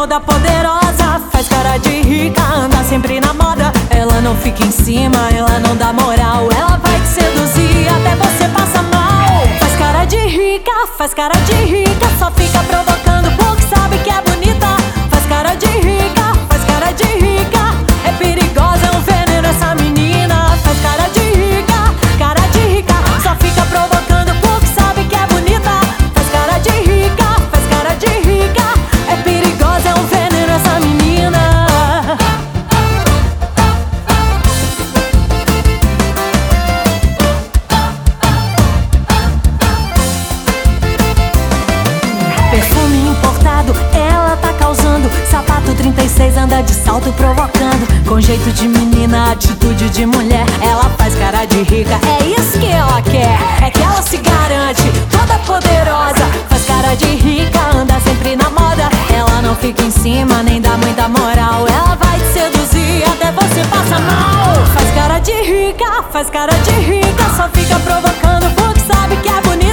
toda poderosa, faz cara de rica, anda sempre na moda. Ela não fica em cima, ela não dá moral. Ela vai te seduzir até você passa mal. Faz cara de rica, só fica provocando porque sabe que é bonita. Faz cara de rica, é perigosa, é um veneno essa menina. Faz cara de rica, só fica provocando porque sabe que é bonita. Faz cara de rica, é perigosa, é um veneno essa menina. Perfume importado, ela tá causando. Sapato 36, anda de salto provocando. Com jeito de menina, atitude de mulher. Ela faz cara de rica, é isso que ela quer. É que ela se garante, toda poderosa. Faz cara de rica, anda sempre na moda. Ela não fica em cima, nem dá muita moral. Ela vai te seduzir até você passa mal. Faz cara de rica, só fica provocando porque sabe que é bonita.